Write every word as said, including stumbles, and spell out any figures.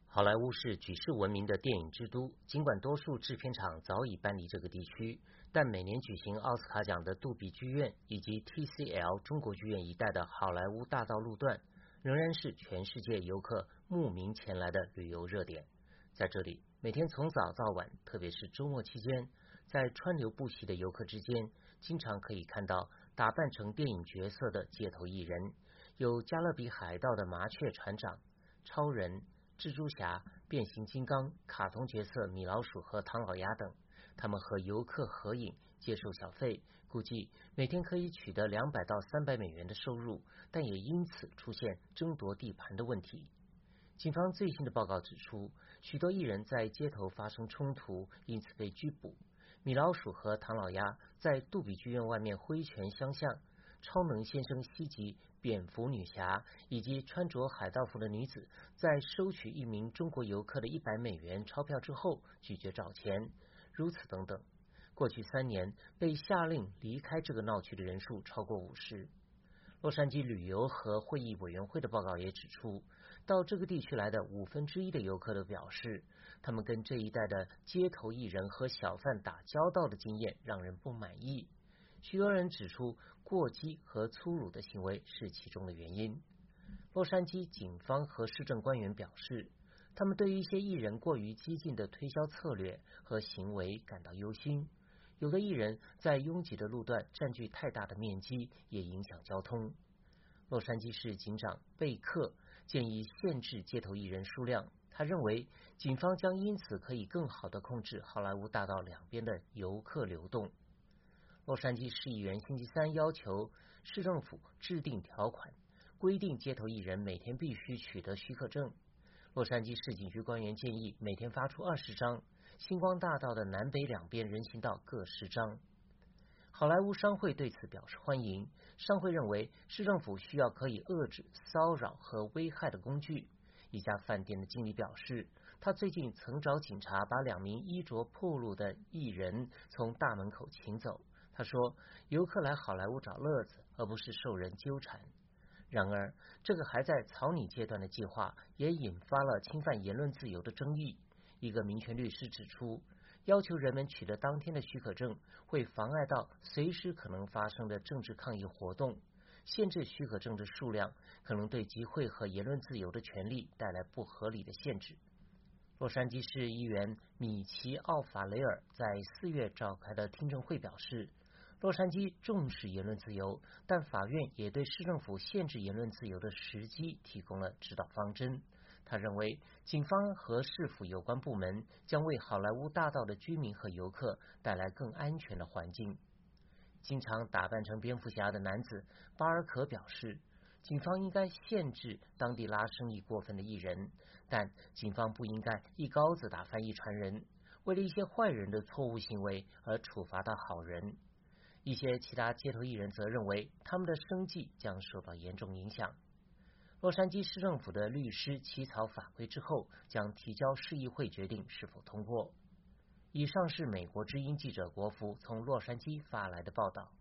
好莱坞是举世闻名的电影之都，尽管多数制片厂早已搬离这个地区，但每年举行奥斯卡奖的杜比剧院以及 T C L 中国剧院一带的好莱坞大道路段，仍然是全世界游客慕名前来的旅游热点。在这里，每天从早到晚，特别是周末期间，在川流不息的游客之间，经常可以看到打扮成电影角色的街头艺人，有加勒比海盗的麻雀船长、超人、蜘蛛侠、变形金刚、卡通角色米老鼠和唐老鸭等，他们和游客合影，接受小费，估计每天可以取得两百到三百美元的收入，但也因此出现争夺地盘的问题。警方最新的报告指出，许多艺人在街头发生冲突，因此被拘捕。米老鼠和唐老鸭在杜比剧院外面挥拳相向，超能先生袭击蝙蝠女侠，以及穿着海盗服的女子在收取一名中国游客的一百美元钞票之后拒绝找钱，如此等等。过去三年被下令离开这个闹区的人数超过五十。洛杉矶旅游和会议委员会的报告也指出，到这个地区来的五分之一的游客都表示，他们跟这一带的街头艺人和小贩打交道的经验让人不满意。许多人指出，过激和粗鲁的行为是其中的原因。洛杉矶警方和市政官员表示，他们对于一些艺人过于激进的推销策略和行为感到忧心。有的艺人在拥挤的路段占据太大的面积，也影响交通。洛杉矶市警长贝克建议限制街头艺人数量，他认为警方将因此可以更好地控制好莱坞大道两边的游客流动。洛杉矶市议员星期三要求市政府制定条款，规定街头艺人每天必须取得许可证。洛杉矶市警局官员建议每天发出二十张，星光大道的南北两边人行道各十张。好莱坞商会对此表示欢迎，商会认为市政府需要可以遏制骚扰和危害的工具。一家饭店的经理表示，他最近曾找警察把两名衣着暴露的艺人从大门口请走。他说，游客来好莱坞找乐子，而不是受人纠缠。然而，这个还在草拟阶段的计划也引发了侵犯言论自由的争议。一个民权律师指出，要求人们取得当天的许可证会妨碍到随时可能发生的政治抗议活动，限制许可证的数量可能对集会和言论自由的权利带来不合理的限制。洛杉矶市议员米奇·奥法雷尔在四月召开的听证会表示，洛杉矶重视言论自由，但法院也对市政府限制言论自由的时机提供了指导方针。他认为，警方和市府有关部门将为好莱坞大道的居民和游客带来更安全的环境。经常打扮成蝙蝠侠的男子巴尔可表示，警方应该限制当地拉生意过分的艺人，但警方不应该一竿子打翻一船人，为了一些坏人的错误行为而处罚到好人。一些其他街头艺人则认为，他们的生计将受到严重影响。洛杉矶市政府的律师起草法规之后，将提交市议会决定是否通过。以上是美国之音记者国福从洛杉矶发来的报道。